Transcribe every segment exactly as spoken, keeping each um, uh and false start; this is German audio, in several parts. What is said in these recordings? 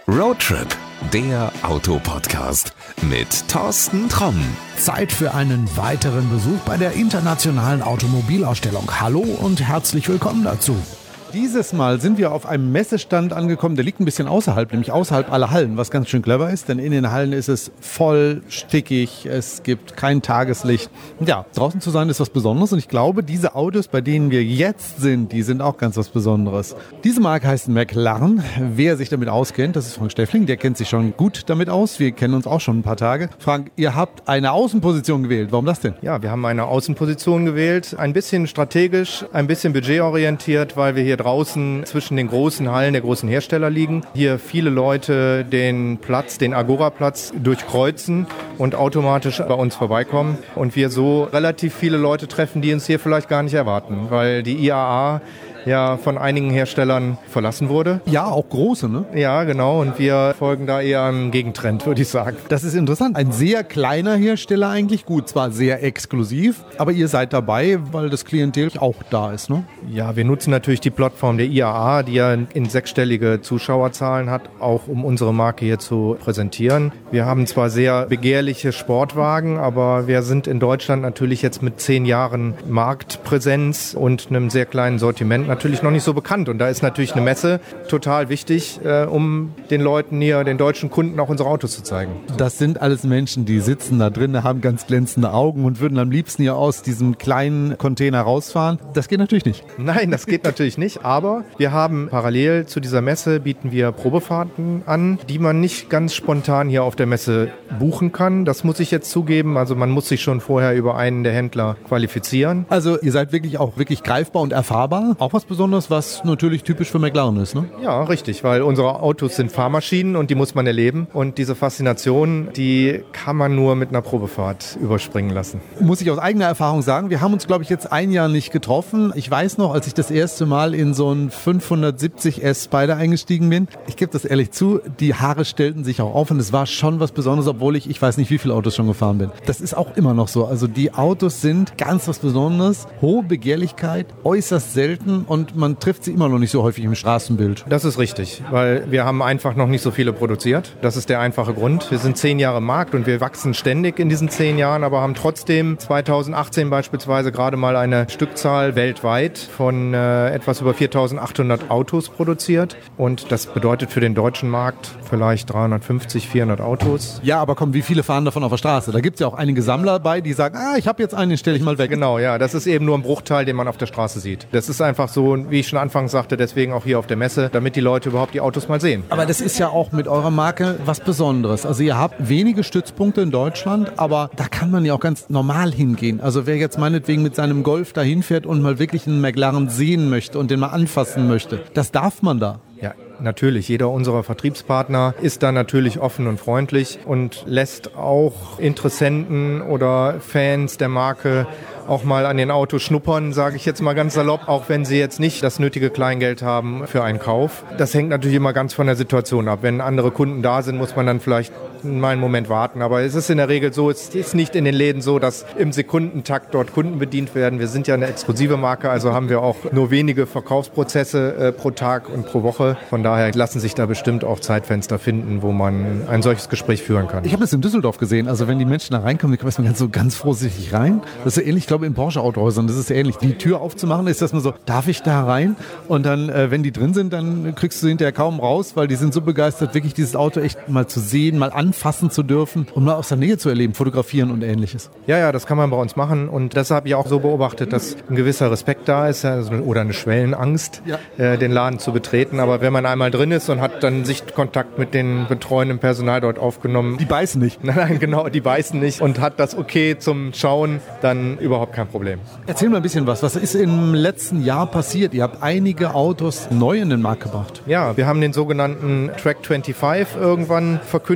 Roadtrip, der Autopodcast mit Thorsten Tromm. Zeit für einen weiteren Besuch bei der Internationalen Automobilausstellung. Hallo und herzlich willkommen dazu. Dieses Mal sind wir auf einem Messestand angekommen, der liegt ein bisschen außerhalb, nämlich außerhalb aller Hallen, was ganz schön clever ist, denn in den Hallen ist es voll stickig, es gibt kein Tageslicht. Ja, draußen zu sein ist was Besonderes und ich glaube, diese Autos, bei denen wir jetzt sind, die sind auch ganz was Besonderes. Diese Marke heißt McLaren. Wer sich damit auskennt, das ist Frank Steffling, der kennt sich schon gut damit aus. Wir kennen uns auch schon ein paar Tage. Frank, ihr habt eine Außenposition gewählt. Warum das denn? Ja, wir haben eine Außenposition gewählt, ein bisschen strategisch, ein bisschen budgetorientiert, weil wir hier draußen zwischen den großen Hallen der großen Hersteller liegen. Hier viele Leute den Platz, den Agora-Platz durchkreuzen und automatisch bei uns vorbeikommen. Und wir so relativ viele Leute treffen, die uns hier vielleicht gar nicht erwarten, weil die I A A ja von einigen Herstellern verlassen wurde. Ja, auch große, ne? Ja, genau. Und wir folgen da eher einem Gegentrend, würde ich sagen. Das ist interessant. Ein sehr kleiner Hersteller eigentlich. Gut, zwar sehr exklusiv, aber ihr seid dabei, weil das Klientel auch da ist, ne? Ja, wir nutzen natürlich die Plattform der I A A, die ja in sechsstellige Zuschauerzahlen hat, auch um unsere Marke hier zu präsentieren. Wir haben zwar sehr begehrliche Sportwagen, aber wir sind in Deutschland natürlich jetzt mit zehn Jahren Marktpräsenz und einem sehr kleinen Sortiment natürlich noch nicht so bekannt. Und da ist natürlich eine Messe total wichtig, äh, um den Leuten hier, den deutschen Kunden auch unsere Autos zu zeigen. Das sind alles Menschen, die sitzen da drin, haben ganz glänzende Augen und würden am liebsten hier aus diesem kleinen Container rausfahren. Das geht natürlich nicht. Nein, das geht natürlich nicht. Aber wir haben parallel zu dieser Messe bieten wir Probefahrten an, die man nicht ganz spontan hier auf der Messe buchen kann. Das muss ich jetzt zugeben. Also man muss sich schon vorher über einen der Händler qualifizieren. Also ihr seid wirklich auch wirklich greifbar und erfahrbar. Auch was Besonderes, was natürlich typisch für McLaren ist, ne? Ja, richtig, weil unsere Autos sind Fahrmaschinen und die muss man erleben. Und diese Faszination, die kann man nur mit einer Probefahrt überspringen lassen. Muss ich aus eigener Erfahrung sagen, wir haben uns, glaube ich, jetzt ein Jahr nicht getroffen. Ich weiß noch, als ich das erste Mal in so einen fünfhundertsiebzig S Spider eingestiegen bin, ich gebe das ehrlich zu, die Haare stellten sich auch auf und es war schon was Besonderes, obwohl ich, ich weiß nicht, wie viele Autos schon gefahren bin. Das ist auch immer noch so. Also die Autos sind ganz was Besonderes, hohe Begehrlichkeit, äußerst selten und man trifft sie immer noch nicht so häufig im Straßenbild. Das ist richtig, weil wir haben einfach noch nicht so viele produziert. Das ist der einfache Grund. Wir sind zehn Jahre im Markt und wir wachsen ständig in diesen zehn Jahren, aber haben trotzdem zweitausendachtzehn beispielsweise gerade mal eine Stückzahl weltweit von äh, etwas über viertausendachthundert Autos produziert. Und das bedeutet für den deutschen Markt vielleicht dreihundertfünfzig, vierhundert Autos. Ja, aber komm, wie viele fahren davon auf der Straße? Da gibt es ja auch einige Sammler bei, die sagen, ah, ich habe jetzt einen, den stelle ich mal weg. Genau, ja, das ist eben nur ein Bruchteil, den man auf der Straße sieht. Das ist einfach so, wie ich schon anfangs sagte, deswegen auch hier auf der Messe, damit die Leute überhaupt die Autos mal sehen. Aber das ist ja auch mit eurer Marke was Besonderes. Also ihr habt wenige Stützpunkte in Deutschland, aber da kann man ja auch ganz normal hingehen. Also wer jetzt meinetwegen mit seinem Golf dahin fährt und mal wirklich einen McLaren sehen möchte und den mal anfassen möchte, das darf man da. Ja, natürlich. Jeder unserer Vertriebspartner ist da natürlich offen und freundlich und lässt auch Interessenten oder Fans der Marke auch mal an den Autos schnuppern, sage ich jetzt mal ganz salopp, auch wenn sie jetzt nicht das nötige Kleingeld haben für einen Kauf. Das hängt natürlich immer ganz von der Situation ab. Wenn andere Kunden da sind, muss man dann vielleicht mal einen Moment warten. Aber es ist in der Regel so, es ist nicht in den Läden so, dass im Sekundentakt dort Kunden bedient werden. Wir sind ja eine exklusive Marke, also haben wir auch nur wenige Verkaufsprozesse äh, pro Tag und pro Woche. Von daher lassen sich da bestimmt auch Zeitfenster finden, wo man ein solches Gespräch führen kann. Ich habe das in Düsseldorf gesehen. Also wenn die Menschen da reinkommen, die kommen erstmal ganz so ganz vorsichtig rein. Das ist ja ähnlich, ich glaube, in Porsche-Autohäusern, das ist ähnlich. Die Tür aufzumachen, ist das nur so, darf ich da rein? Und dann, äh, wenn die drin sind, dann kriegst du sie hinterher kaum raus, weil die sind so begeistert, wirklich dieses Auto echt mal zu sehen, mal anfassen zu dürfen, um mal aus der Nähe zu erleben, fotografieren und Ähnliches. Ja, ja, das kann man bei uns machen und das habe ich auch so beobachtet, dass ein gewisser Respekt da ist, also, oder eine Schwellenangst, ja. äh, den Laden zu betreten. Aber wenn man einmal drin ist und hat dann Sichtkontakt mit den betreuenden Personal dort aufgenommen. Die beißen nicht. Nein, nein, genau, die beißen nicht und hat das okay zum Schauen, dann überhaupt kein Problem. Erzähl mal ein bisschen was. Was ist im letzten Jahr passiert? Ihr habt einige Autos neu in den Markt gebracht. Ja, wir haben den sogenannten Track fünfundzwanzig irgendwann verkündet.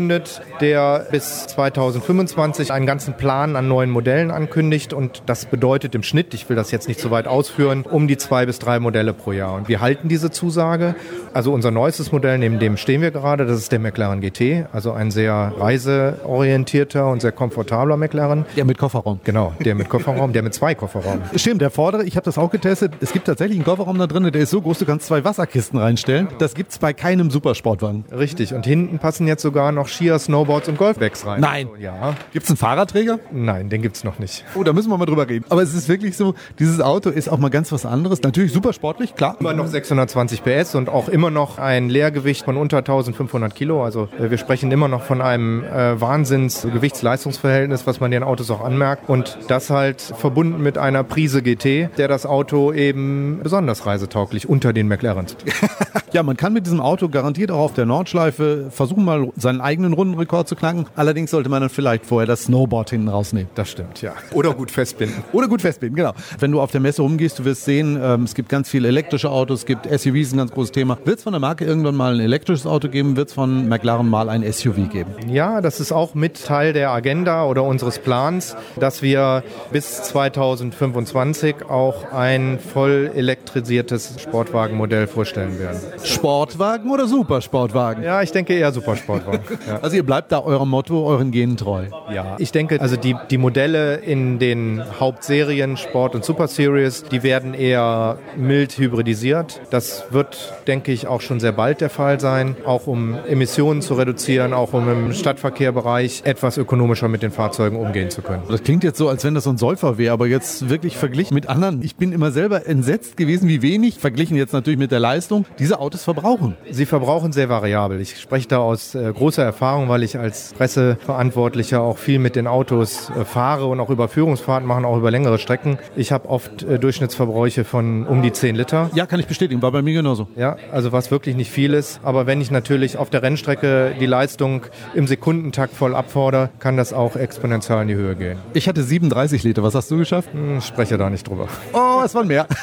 der bis zweitausendfünfundzwanzig einen ganzen Plan an neuen Modellen ankündigt und das bedeutet im Schnitt, ich will das jetzt nicht so weit ausführen, um die zwei bis drei Modelle pro Jahr. Und wir halten diese Zusage. Also unser neuestes Modell, neben dem stehen wir gerade, das ist der McLaren G T, also ein sehr reiseorientierter und sehr komfortabler McLaren. Der mit Kofferraum. Genau, der mit Kofferraum, der mit zwei Kofferraum. Stimmt, der vordere, ich habe das auch getestet, es gibt tatsächlich einen Kofferraum da drin, der ist so groß, du kannst zwei Wasserkisten reinstellen. Das gibt es bei keinem Supersportwagen. Richtig, und hinten passen jetzt sogar noch Skier, Snowboards und Golfbags rein. Nein. Also, ja. Gibt es einen Fahrradträger? Nein, den gibt es noch nicht. Oh, da müssen wir mal drüber reden. Aber es ist wirklich so, dieses Auto ist auch mal ganz was anderes. Natürlich super sportlich, klar. Immer noch sechshundertzwanzig P S und auch immer noch ein Leergewicht von unter eintausendfünfhundert Kilo. Also äh, wir sprechen immer noch von einem äh, Wahnsinns-Gewichts-Leistungsverhältnis, was man den Autos auch anmerkt. Und das halt verbunden mit einer Prise G T, der das Auto eben besonders reisetauglich unter den McLarens. Ja, man kann mit diesem Auto garantiert auch auf der Nordschleife versuchen, mal seinen eigenen Rundenrekord zu knacken. Allerdings sollte man dann vielleicht vorher das Snowboard hinten rausnehmen. Das stimmt, ja. Oder gut festbinden. Oder gut festbinden, genau. Wenn du auf der Messe rumgehst, du wirst sehen, ähm, es gibt ganz viele elektrische Autos, es gibt S U Vs, ein ganz großes Thema. Wird es von der Marke irgendwann mal ein elektrisches Auto geben? Wird es von McLaren mal ein S U V geben? Ja, das ist auch mit Teil der Agenda oder unseres Plans, dass wir bis zweitausendfünfundzwanzig auch ein voll elektrisiertes Sportwagenmodell vorstellen werden. Sportwagen oder Supersportwagen? Ja, ich denke eher Supersportwagen. Ja. Also ihr bleibt da eurem Motto, euren Genen treu. Ja, ich denke, also die, die Modelle in den Hauptserien Sport und Super Series, die werden eher mild hybridisiert. Das wird, denke ich, auch schon sehr bald der Fall sein, auch um Emissionen zu reduzieren, auch um im Stadtverkehrbereich etwas ökonomischer mit den Fahrzeugen umgehen zu können. Das klingt jetzt so, als wenn das so ein Säufer wäre, aber jetzt wirklich verglichen mit anderen. Ich bin immer selber entsetzt gewesen, wie wenig, verglichen jetzt natürlich mit der Leistung, diese Autos verbrauchen. Sie verbrauchen sehr variabel. Ich spreche da aus äh, großer Erfahrung, weil ich als Presseverantwortlicher auch viel mit den Autos äh, fahre und auch Überführungsfahrten machen, auch über längere Strecken. Ich habe oft äh, Durchschnittsverbräuche von um die zehn Liter. Ja, kann ich bestätigen, war bei mir genauso. Ja, also was wirklich nicht viel ist. Aber wenn ich natürlich auf der Rennstrecke die Leistung im Sekundentakt voll abfordere, kann das auch exponentiell in die Höhe gehen. Ich hatte siebenunddreißig Liter. Was hast du geschafft? Hm, ich spreche da nicht drüber. Oh, es waren mehr.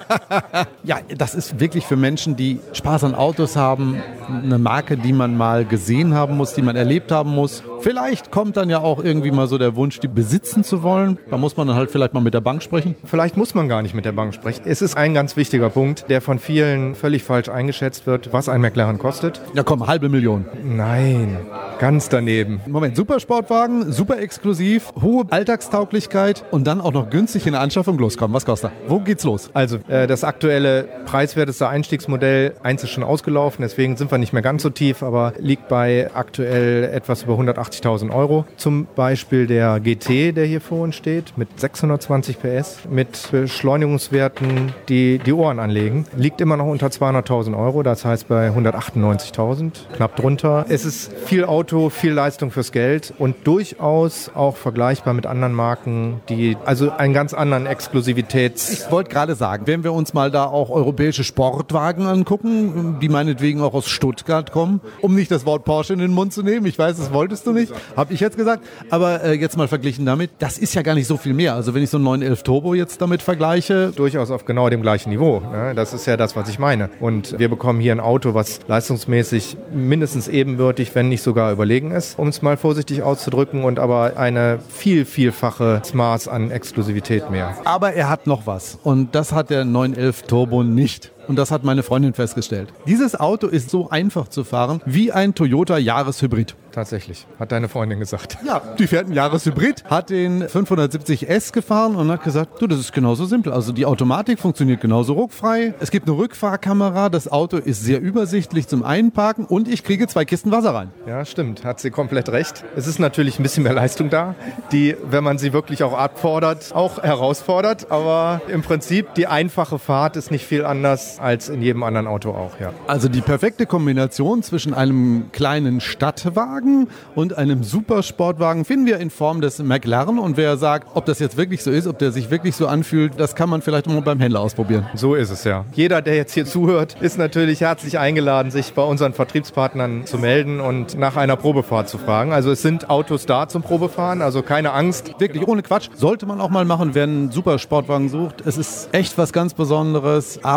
Ja, das ist wirklich für Menschen, die Spaß an Autos haben, eine Marke, die man mal gesehen haben muss, die man erlebt haben muss. Vielleicht kommt dann ja auch irgendwie mal so der Wunsch, die besitzen zu wollen. Da muss man dann halt vielleicht mal mit der Bank sprechen. Vielleicht muss man gar nicht mit der Bank sprechen. Es ist ein ganz wichtiger Punkt, der von vielen völlig falsch eingeschätzt wird, was ein McLaren kostet. Ja komm, halbe Million. Nein, ganz daneben. Moment, Supersportwagen, super exklusiv, hohe Alltagstauglichkeit und dann auch noch günstig in der Anschaffung. Los, komm, was kostet er? Wo geht's los? Also äh, das aktuelle preiswerteste Einstiegsmodell, eins ist schon ausgelaufen, deswegen sind wir nicht mehr ganz so tief, aber liegt bei aktuell etwas über hundertachtzigtausend Euro. Zum Beispiel der G T, der hier vor uns steht, mit sechshundertzwanzig P S, mit Beschleunigungswerten, die die Ohren anlegen, liegt immer noch unter zweihunderttausend Euro, das heißt bei hundertachtundneunzigtausend, knapp drunter. Es ist viel Auto, viel Leistung fürs Geld und durchaus auch vergleichbar mit anderen Marken, die also einen ganz anderen Exklusivitäts... Ich wollte gerade sagen, wenn wir uns mal da auch europäische Sportwagen angucken, die meinetwegen auch aus Stuttgart kommen, um nicht das Wort Porsche in den Mund zu nehmen, ich weiß, das wolltest du nicht, habe ich jetzt gesagt, aber äh, jetzt mal verglichen damit, das ist ja gar nicht so viel mehr. Also wenn ich so einen neun elf Turbo jetzt damit vergleiche... Durchaus auf genau dem gleichen Niveau. Ne? Das ist ja das, was ich meine. Und wir bekommen hier ein Auto, was leistungsmäßig mindestens ebenbürtig, wenn nicht sogar überlegen ist, um es mal vorsichtig auszudrücken, und aber eine viel, vielfache Maß an Exklusivität mehr. Aber er hat noch was und das hat der neun elf Turbo nicht. Und das hat meine Freundin festgestellt. Dieses Auto ist so einfach zu fahren wie ein Toyota Jahreshybrid. Tatsächlich, hat deine Freundin gesagt. Ja, die fährt einen Jahreshybrid, hat den fünfhundertsiebzig S gefahren und hat gesagt, du, das ist genauso simpel. Also die Automatik funktioniert genauso ruckfrei. Es gibt eine Rückfahrkamera, das Auto ist sehr übersichtlich zum Einparken und ich kriege zwei Kisten Wasser rein. Ja, stimmt, hat sie komplett recht. Es ist natürlich ein bisschen mehr Leistung da, die, wenn man sie wirklich auch abfordert, auch herausfordert. Aber im Prinzip, die einfache Fahrt ist nicht viel anders als in jedem anderen Auto auch, ja. Also die perfekte Kombination zwischen einem kleinen Stadtwagen und einem Supersportwagen finden wir in Form des McLaren. Und wer sagt, ob das jetzt wirklich so ist, ob der sich wirklich so anfühlt, das kann man vielleicht mal beim Händler ausprobieren. So ist es, ja. Jeder, der jetzt hier zuhört, ist natürlich herzlich eingeladen, sich bei unseren Vertriebspartnern zu melden und nach einer Probefahrt zu fragen. Also es sind Autos da zum Probefahren, also keine Angst. Wirklich ohne Quatsch. Sollte man auch mal machen, wer einen Supersportwagen sucht. Es ist echt was ganz Besonderes, aber es ist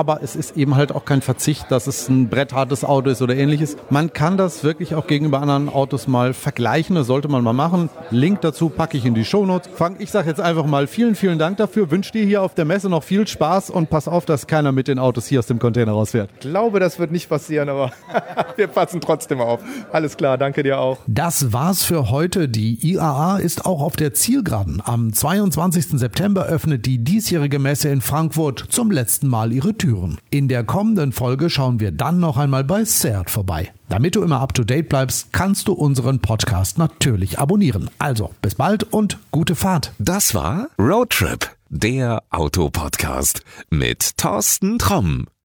ist eben halt auch kein Verzicht, dass es ein bretthartes Auto ist oder ähnliches. Man kann das wirklich auch gegenüber anderen Autos mal vergleichen, das sollte man mal machen. Link dazu packe ich in die Shownotes. Frank, ich sage jetzt einfach mal vielen, vielen Dank dafür. Wünsche dir hier auf der Messe noch viel Spaß und pass auf, dass keiner mit den Autos hier aus dem Container rausfährt. Ich glaube, das wird nicht passieren, aber wir passen trotzdem auf. Alles klar, danke dir auch. Das war's für heute. Die I A A ist auch auf der Zielgeraden. Am zweiundzwanzigsten September öffnet die diesjährige Messe in Frankfurt zum letzten Mal ihre Türen. In der kommenden Folge schauen wir dann noch einmal bei Seat vorbei. Damit du immer up to date bleibst, kannst du unseren Podcast natürlich abonnieren. Also, bis bald und gute Fahrt. Das war Roadtrip, der Autopodcast mit Thorsten Tromm.